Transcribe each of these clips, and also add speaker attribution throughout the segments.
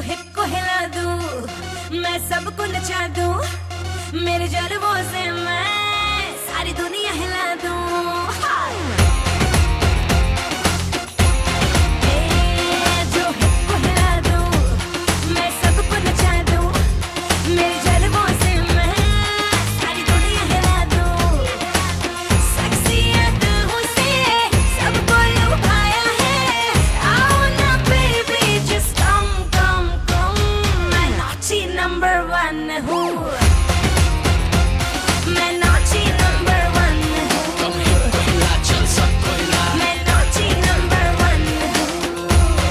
Speaker 1: Hip को हिला दूं, मैं सबको नचा दूं, मेरे जलवों से मैं सारी दुनिया हिला दूं। Number one who मैं naughty number one हूँ।
Speaker 2: कम हिप को हिला चल सबको हिला।
Speaker 1: मैं naughty number one हूँ।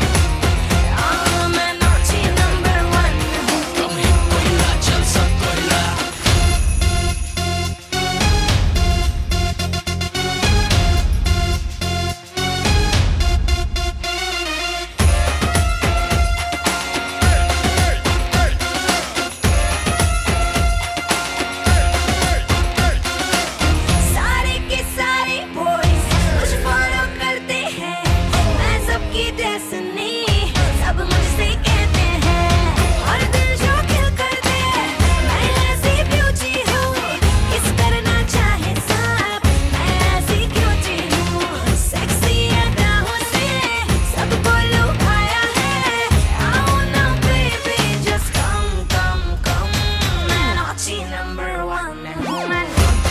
Speaker 1: मैं naughty number one हूँ।
Speaker 2: कम हिप को हिला चल सबको हिला।
Speaker 1: सब मुझसे कहते हैं और दिल जो खिल कर दे, मैं ऐसी ब्यूटी हूँ, किस करना चाहे सब, मैं ऐसी क्यूटी हूँ। सेक्सी अदाओं से सबको लुभाया है, आओ ना बेबी जस्ट कम कम कम। मैं naughty number one हूँ। मैं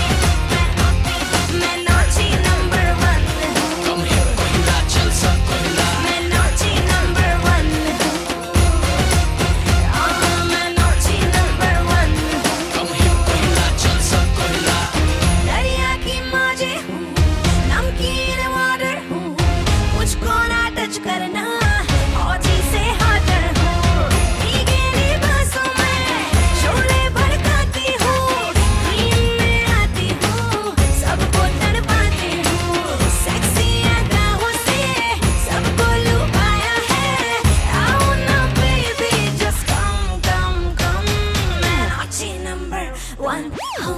Speaker 1: naughty number one हूँ।
Speaker 2: कम हिप को हिला चल सबको हिला।
Speaker 1: करना औजी से हाटर हूँ, भीगेली बांसों में शोले भड़काती हूँ, नींद में आती हूँ, सबको तड़पाती हूँ। सेक्सी अदाओं से सबको लुभाया है, आओ ना बेबी जस्ट कम कम कम। मैं naughty number one हूँ।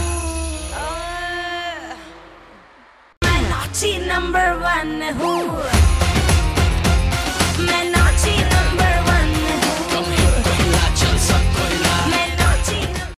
Speaker 1: Number one who